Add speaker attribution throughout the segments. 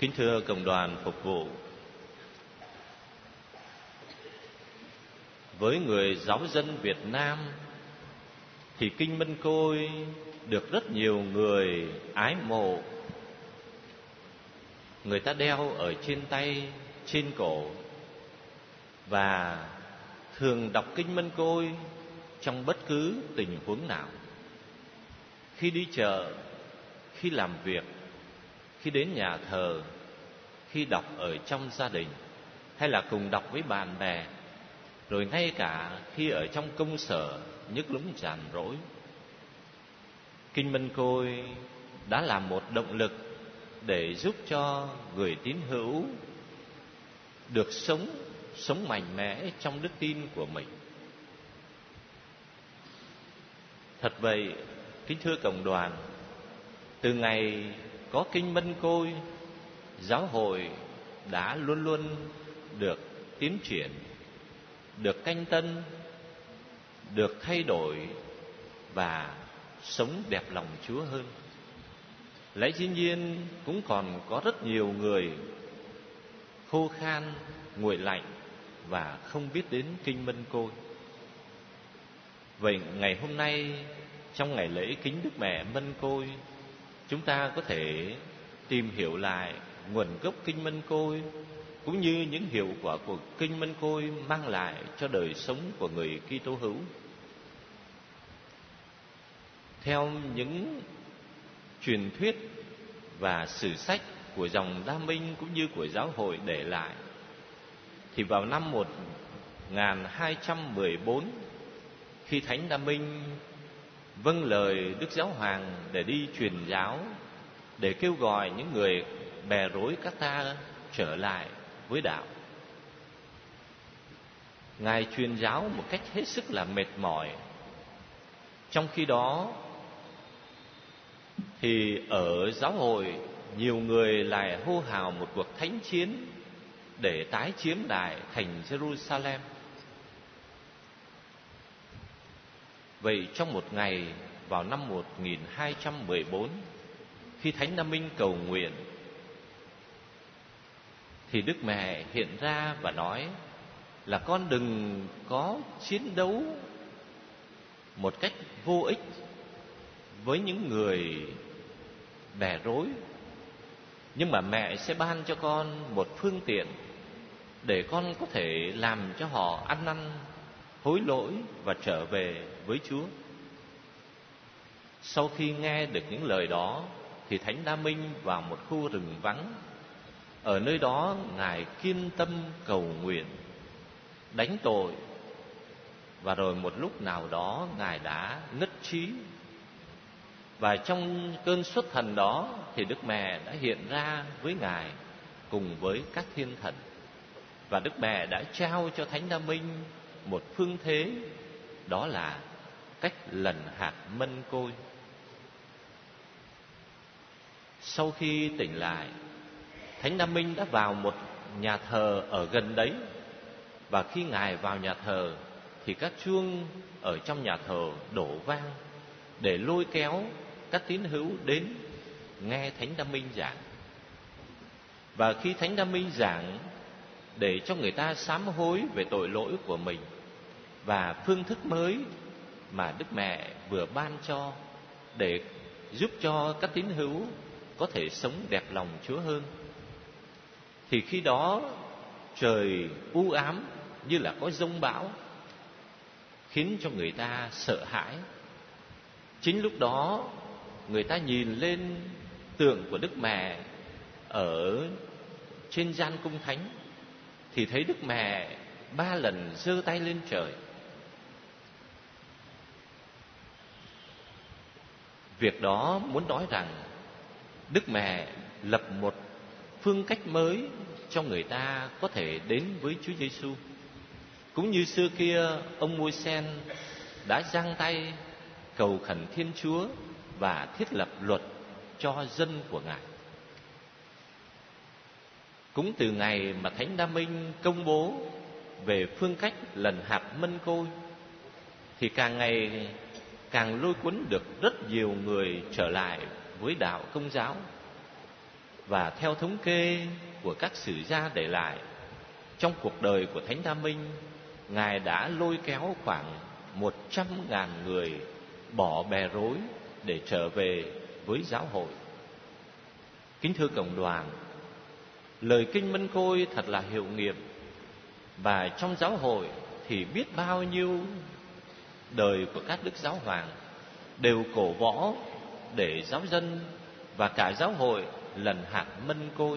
Speaker 1: Kính thưa cộng đoàn phục vụ, với người giáo dân Việt Nam thì Kinh Mân Côi được rất nhiều người ái mộ. Người ta đeo ở trên tay, trên cổ, và thường đọc Kinh Mân Côi trong bất cứ tình huống nào. Khi đi chợ, khi làm việc, khi đến nhà thờ, khi đọc ở trong gia đình, hay là cùng đọc với bạn bè, rồi ngay cả khi ở trong công sở nhức lúng ràn rỗi. Kinh Mân Côi đã là một động lực để giúp cho người tín hữu được sống mạnh mẽ trong đức tin của mình. Thật vậy, kính thưa cộng đoàn, từ ngày có Kinh Mân Côi, giáo hội đã luôn luôn được tiến triển, được canh tân, được thay đổi và sống đẹp lòng Chúa hơn. Lẽ dĩ nhiên cũng còn có rất nhiều người khô khan, nguội lạnh và không biết đến Kinh Mân Côi. Vậy ngày hôm nay, trong ngày lễ kính Đức Mẹ Mân Côi, chúng ta có thể tìm hiểu lại nguồn gốc Kinh Mân Côi, cũng như những hiệu quả của Kinh Mân Côi mang lại cho đời sống của người Kitô hữu. Theo những truyền thuyết và sử sách của dòng Đa Minh cũng như của giáo hội để lại, thì vào năm 1214, khi Thánh Đa Minh vâng lời Đức Giáo Hoàng để đi truyền giáo, để kêu gọi những người bè rối các ta trở lại với đạo, Ngài truyền giáo một cách hết sức là mệt mỏi. Trong khi đó thì ở giáo hội, nhiều người lại hô hào một cuộc thánh chiến để tái chiếm lại thành Jerusalem. Vậy trong một ngày vào năm 1214, khi Thánh Đa Minh cầu nguyện, thì Đức Mẹ hiện ra và nói là con đừng có chiến đấu một cách vô ích với những người bè rối, nhưng mà mẹ sẽ ban cho con một phương tiện để con có thể làm cho họ ăn năn, hối lỗi và trở về với Chúa. Sau khi nghe được những lời đó, thì Thánh Đa Minh vào một khu rừng vắng. Ở nơi đó Ngài kiên tâm cầu nguyện, đánh tội, và rồi một lúc nào đó Ngài đã ngất trí. Và trong cơn xuất thần đó thì Đức Mẹ đã hiện ra với Ngài cùng với các thiên thần. Và Đức Mẹ đã trao cho Thánh Đa Minh một phương thế, đó là cách lần hạt mân côi. Sau khi tỉnh lại, Thánh Đa Minh đã vào một nhà thờ ở gần đấy. Và khi Ngài vào nhà thờ thì các chuông ở trong nhà thờ đổ vang để lôi kéo các tín hữu đến nghe Thánh Đa Minh giảng. Và khi Thánh Đa Minh giảng để cho người ta sám hối về tội lỗi của mình và phương thức mới mà Đức Mẹ vừa ban cho để giúp cho các tín hữu có thể sống đẹp lòng Chúa hơn, thì khi đó trời u ám như là có giông bão, khiến cho người ta sợ hãi. Chính lúc đó người ta nhìn lên tượng của Đức Mẹ ở trên gian cung thánh, thì thấy Đức Mẹ 3 lần giơ tay lên trời. Việc đó muốn nói rằng Đức Mẹ lập một phương cách mới cho người ta có thể đến với Chúa Giêsu. Cũng như xưa kia ông Môi-sen đã giang tay cầu khẩn Thiên Chúa và thiết lập luật cho dân của Ngài. Cũng từ ngày mà Thánh Đa Minh công bố về phương cách lần hạt mân côi, thì càng ngày càng lôi cuốn được rất nhiều người trở lại với đạo Công giáo. Và theo thống kê của các sử gia để lại, trong cuộc đời của Thánh Đa Minh, Ngài đã lôi kéo khoảng 100.000 người bỏ bè rối để trở về với giáo hội. Kính thưa cộng đoàn, lời Kinh Mân Côi thật là hiệu nghiệm. Và trong giáo hội thì biết bao nhiêu đời của các đức giáo hoàng đều cổ võ để giáo dân và cả giáo hội lần hạt Mân Côi.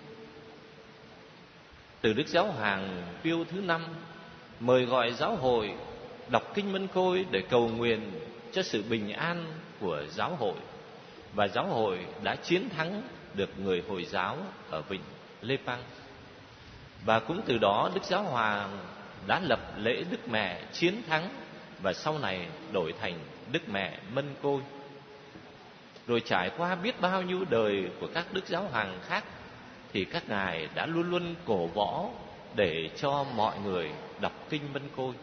Speaker 1: Từ Đức Giáo hoàng Pio thứ 5 mời gọi giáo hội đọc Kinh Mân Côi để cầu nguyện cho sự bình an của giáo hội, và giáo hội đã chiến thắng được người Hồi giáo ở vịnh Lê Păng. Và cũng từ đó Đức Giáo hoàng đã lập lễ Đức Mẹ chiến thắng, và sau này đổi thành Đức Mẹ Mân Côi. Rồi trải qua biết bao nhiêu đời của các đức giáo hoàng khác, thì các ngài đã luôn luôn cổ võ để cho mọi người đọc Kinh Mân Côi.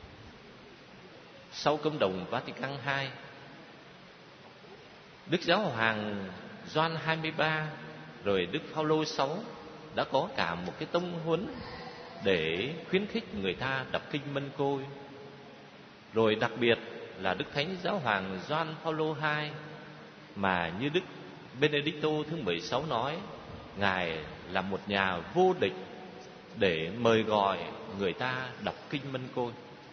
Speaker 1: Sau Công đồng Vatican II, Đức Giáo hoàng Gioan 23 rồi Đức Phaolô VI đã có cả một cái tông huấn để khuyến khích người ta đọc Kinh Mân Côi. Rồi đặc biệt là Đức Thánh Giáo hoàng Gioan Phaolô II, mà như Đức Benedicto thứ 16 nói, Ngài là một nhà vô địch để mời gọi người ta đọc Kinh Mân Côi.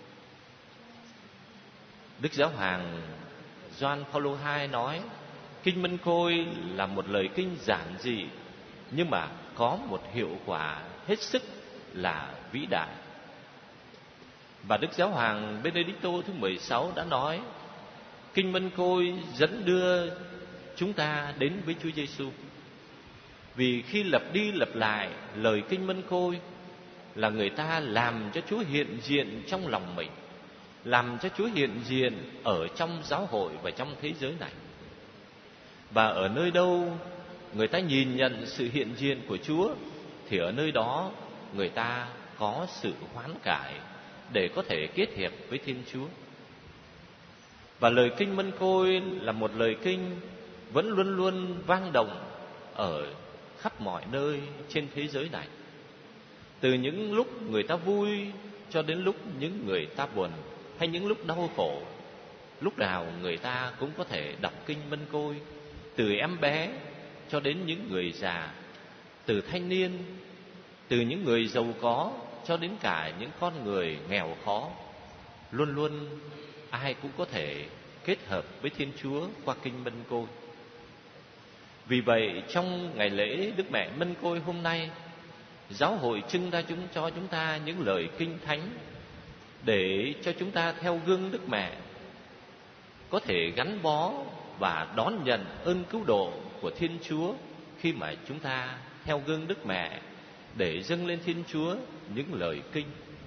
Speaker 1: Đức Giáo hoàng Gioan Phaolô II nói, Kinh Mân Côi là một lời kinh giản dị, nhưng mà có một hiệu quả hết sức là vĩ đại. Và Đức Giáo hoàng Benedicto thứ 16 đã nói, Kinh Mân Côi dẫn đưa chúng ta đến với Chúa Giêsu. Vì khi lặp đi lặp lại lời Kinh Mân Côi là người ta làm cho Chúa hiện diện trong lòng mình, làm cho Chúa hiện diện ở trong giáo hội và trong thế giới này. Và ở nơi đâu người ta nhìn nhận sự hiện diện của Chúa, thì ở nơi đó người ta có sự hoán cải để có thể kết hiệp với Thiên Chúa. Và lời Kinh Mân Côi là một lời kinh vẫn luôn luôn vang động ở khắp mọi nơi trên thế giới này. Từ những lúc người ta vui cho đến lúc những người ta buồn, hay những lúc đau khổ, lúc nào người ta cũng có thể đọc Kinh Mân Côi. Từ em bé cho đến những người già, từ thanh niên, từ những người giàu có cho đến cả những con người nghèo khó, luôn luôn ai cũng có thể kết hợp với Thiên Chúa qua Kinh Mân Côi. Vì vậy trong ngày lễ Đức Mẹ Mân Côi hôm nay, giáo hội trưng ra cho chúng ta những lời kinh thánh để cho chúng ta theo gương Đức Mẹ có thể gắn bó và đón nhận ơn cứu độ của Thiên Chúa, khi mà chúng ta theo gương Đức Mẹ để dâng lên Thiên Chúa những lời kinh.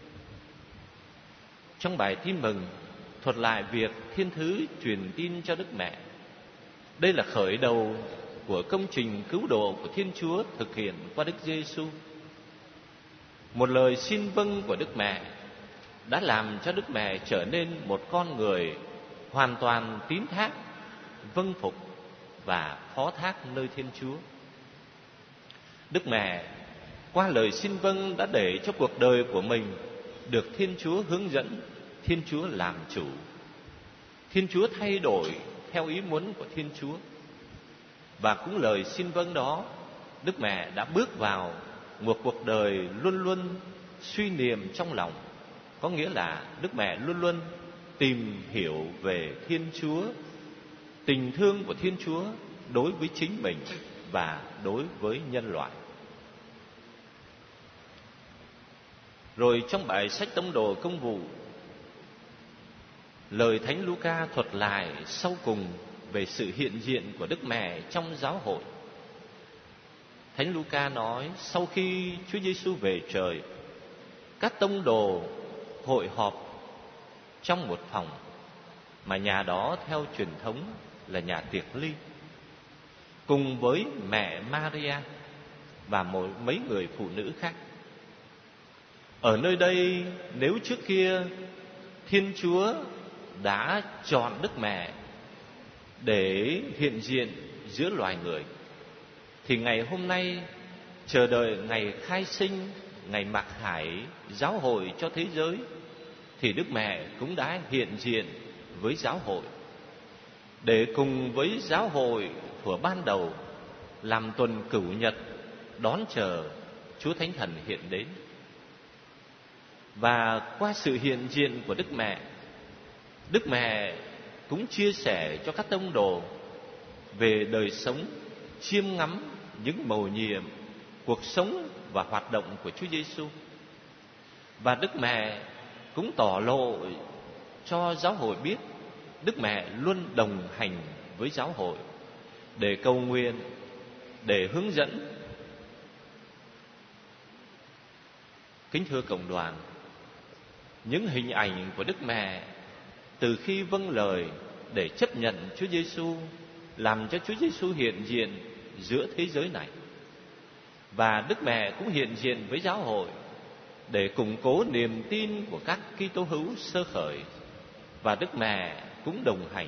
Speaker 1: Trong bài tin mừng thuật lại việc Thiên Thứ truyền tin cho Đức Mẹ. Đây là khởi đầu của công trình cứu độ của Thiên Chúa thực hiện qua Đức Giêsu. Một lời xin vâng của Đức Mẹ đã làm cho Đức Mẹ trở nên một con người hoàn toàn tín thác, vâng phục và phó thác nơi Thiên Chúa. Đức Mẹ qua lời xin vâng đã để cho cuộc đời của mình được Thiên Chúa hướng dẫn, Thiên Chúa làm chủ, Thiên Chúa thay đổi theo ý muốn của Thiên Chúa. Và cũng lời xin vâng đó, Đức Mẹ đã bước vào một cuộc đời luôn luôn suy niệm trong lòng. Có nghĩa là Đức Mẹ luôn luôn tìm hiểu về Thiên Chúa, tình thương của Thiên Chúa đối với chính mình và đối với nhân loại. Rồi trong bài sách Tông đồ Công vụ, lời Thánh Luca thuật lại sau cùng về sự hiện diện của Đức Mẹ trong giáo hội. Thánh Luca nói, sau khi Chúa Giêsu về trời, các tông đồ hội họp trong một phòng, mà nhà đó theo truyền thống là nhà tiệc ly, cùng với mẹ Maria và mấy người phụ nữ khác. Ở nơi đây, nếu trước kia Thiên Chúa đã chọn Đức Mẹ để hiện diện giữa loài người, thì ngày hôm nay chờ đợi ngày khai sinh, ngày mặc khải giáo hội cho thế giới, thì Đức Mẹ cũng đã hiện diện với giáo hội, để cùng với giáo hội thuở ban đầu làm tuần cửu nhật đón chờ Chúa Thánh Thần hiện đến. Và qua sự hiện diện của Đức Mẹ cũng chia sẻ cho các tông đồ về đời sống, chiêm ngắm những mầu nhiệm cuộc sống và hoạt động của Chúa Giêsu. Và Đức Mẹ cũng tỏ lộ cho giáo hội biết Đức Mẹ luôn đồng hành với giáo hội để cầu nguyện, để hướng dẫn. Kính thưa cộng đoàn, những hình ảnh của Đức Mẹ từ khi vâng lời để chấp nhận Chúa Giêsu, làm cho Chúa Giêsu hiện diện giữa thế giới này, và Đức Mẹ cũng hiện diện với giáo hội để củng cố niềm tin của các Kitô hữu sơ khởi, và Đức Mẹ cũng đồng hành.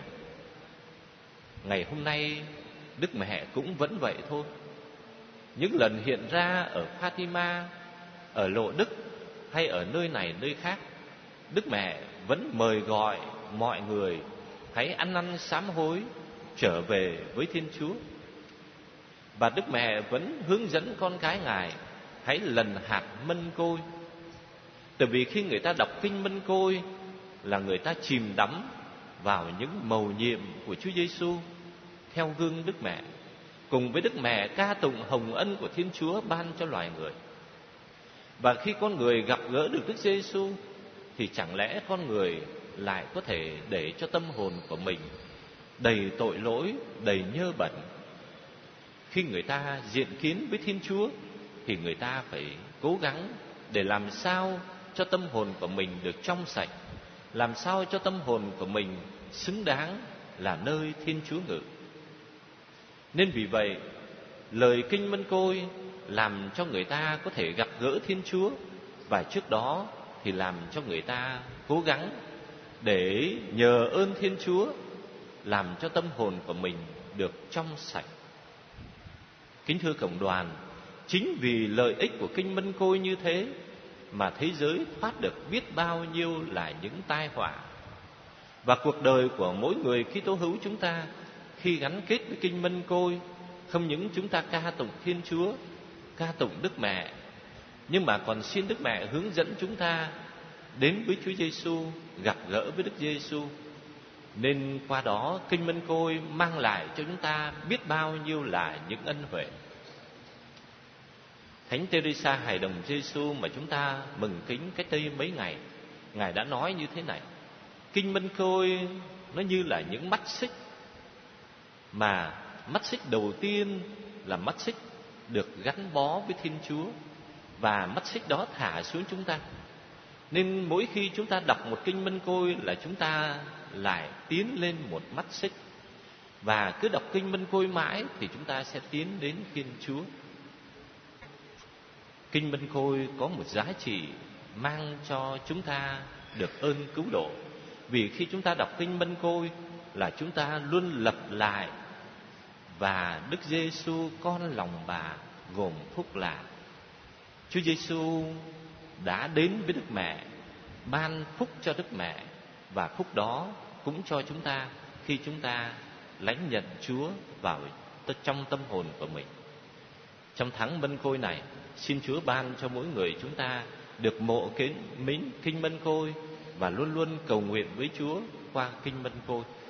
Speaker 1: Ngày hôm nay Đức Mẹ cũng vẫn vậy thôi. Những lần hiện ra ở Fatima, ở Lộ Đức hay ở nơi này nơi khác, Đức Mẹ vẫn mời gọi mọi người hãy ăn năn sám hối, trở về với Thiên Chúa. Và Đức Mẹ vẫn hướng dẫn con cái Ngài hãy lần hạt mân côi. Tại vì khi người ta đọc kinh mân côi là người ta chìm đắm vào những mầu nhiệm của Chúa Giêsu theo gương Đức Mẹ, cùng với Đức Mẹ ca tụng hồng ân của Thiên Chúa ban cho loài người. Và khi con người gặp gỡ được Đức Giêsu thì chẳng lẽ con người lại có thể để cho tâm hồn của mình đầy tội lỗi, đầy nhơ bẩn? Khi người ta diện kiến với Thiên Chúa thì người ta phải cố gắng để làm sao cho tâm hồn của mình được trong sạch, làm sao cho tâm hồn của mình xứng đáng là nơi Thiên Chúa ngự. Nên vì vậy, lời kinh mân côi làm cho người ta có thể gặp gỡ Thiên Chúa, và trước đó thì làm cho người ta cố gắng để nhờ ơn Thiên Chúa làm cho tâm hồn của mình được trong sạch. Kính thưa cộng đoàn, chính vì lợi ích của kinh mân côi như thế mà thế giới thoát được biết bao nhiêu là những tai họa. Và cuộc đời của mỗi người Kitô hữu chúng ta khi gắn kết với kinh mân côi, không những chúng ta ca tụng Thiên Chúa, ca tụng Đức Mẹ, nhưng mà còn xin Đức Mẹ hướng dẫn chúng ta đến với Chúa Giêsu, gặp gỡ với Đức Giêsu. Nên qua đó kinh mân côi mang lại cho chúng ta biết bao nhiêu là những ân huệ. Thánh Teresa hài đồng Giêsu mà chúng ta mừng kính cách đây mấy ngày, Ngài đã nói như thế này: kinh mân côi nó như là những mắt xích, mà mắt xích đầu tiên là mắt xích được gắn bó với Thiên Chúa, và mắt xích đó thả xuống chúng ta. Nên mỗi khi chúng ta đọc một kinh mân côi là chúng ta lại tiến lên một mắt xích, và cứ đọc kinh mân côi mãi thì chúng ta sẽ tiến đến Thiên Chúa. Kinh mân côi có một giá trị mang cho chúng ta được ơn cứu độ, vì khi chúng ta đọc kinh mân côi là chúng ta luôn lặp lại: và Đức Giêsu con lòng bà gồm phúc là. Chúa Giêsu đã đến với Đức Mẹ, ban phúc cho Đức Mẹ, và phúc đó cũng cho chúng ta khi chúng ta lãnh nhận Chúa vào trong tâm hồn của mình. Trong tháng mân côi này, xin Chúa ban cho mỗi người chúng ta được mộ kính kinh mân côi và luôn luôn cầu nguyện với Chúa qua kinh mân côi.